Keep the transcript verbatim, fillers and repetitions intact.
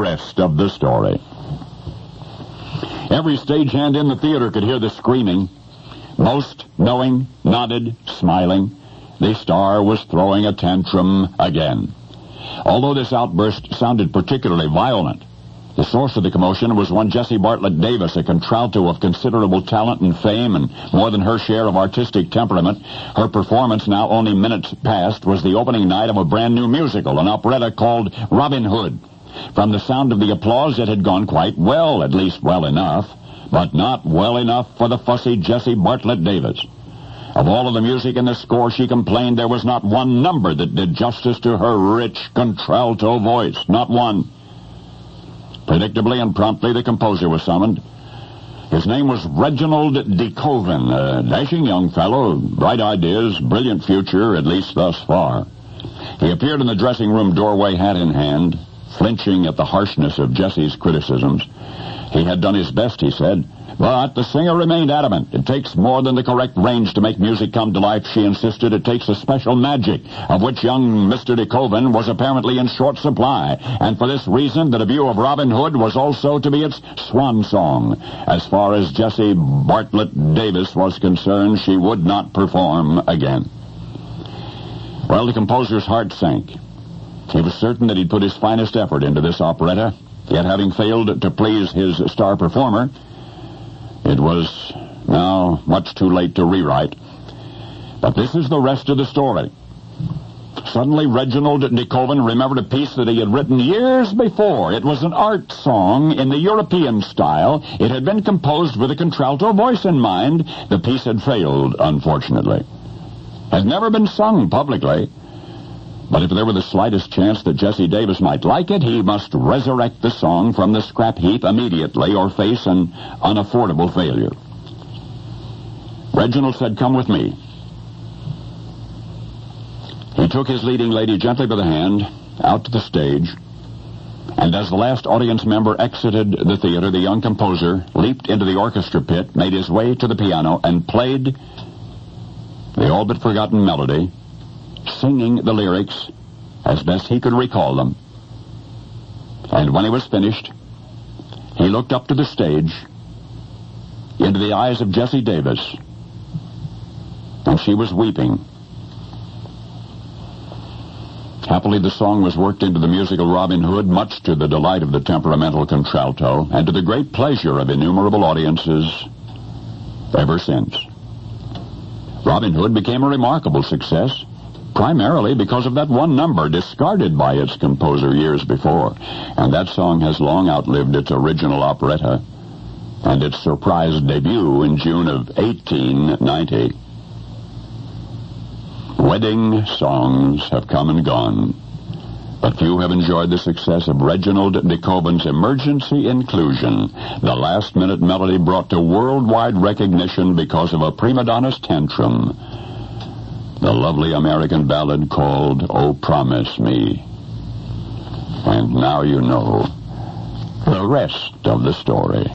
rest of the story. Every stagehand in the theater could hear the screaming. Most, knowing, nodded, smiling. The star was throwing a tantrum again. Although this outburst sounded particularly violent, the source of the commotion was one Jessie Bartlett Davis, a contralto of considerable talent and fame and more than her share of artistic temperament. Her performance, now only minutes past, was the opening night of a brand new musical, an operetta called Robin Hood. From the sound of the applause, it had gone quite well, at least well enough, but not well enough for the fussy Jessie Bartlett Davis. Of all of the music in the score, she complained there was not one number that did justice to her rich contralto voice. Not one. Predictably and promptly, the composer was summoned. His name was Reginald de Koven, a dashing young fellow, bright ideas, brilliant future, at least thus far. He appeared in the dressing room doorway, hat in hand, flinching at the harshness of Jessie's criticisms. He had done his best, he said, but the singer remained adamant. It takes more than the correct range to make music come to life, she insisted. It takes a special magic, of which young Mister de Koven was apparently in short supply, and for this reason the debut of Robin Hood was also to be its swan song. As far as Jessie Bartlett Davis was concerned, she would not perform again. Well, the composer's heart sank. He was certain that he'd put his finest effort into this operetta, yet having failed to please his star performer, it was now much too late to rewrite. But this is the rest of the story. Suddenly, Reginald de Koven remembered a piece that he had written years before. It was an art song in the European style. It had been composed with a contralto voice in mind. The piece had failed, unfortunately. Had never been sung publicly. But if there were the slightest chance that Jessie Davis might like it, he must resurrect the song from the scrap heap immediately or face an unaffordable failure. Reginald said, "Come with me." He took his leading lady gently by the hand, out to the stage, and as the last audience member exited the theater, the young composer leaped into the orchestra pit, made his way to the piano, and played the all-but-forgotten melody, singing the lyrics as best he could recall them. And when he was finished, he looked up to the stage, into the eyes of Jessie Davis, and she was weeping. Happily, the song was worked into the musical Robin Hood, much to the delight of the temperamental contralto, and to the great pleasure of innumerable audiences ever since. Robin Hood became a remarkable success, primarily because of that one number discarded by its composer years before. And that song has long outlived its original operetta and its surprise debut in June of eighteen ninety. Wedding songs have come and gone, but few have enjoyed the success of Reginald de Koven's Emergency Inclusion, the last-minute melody brought to worldwide recognition because of a prima donna's tantrum. The lovely American ballad called "Oh, Promise Me." And now you know the rest of the story.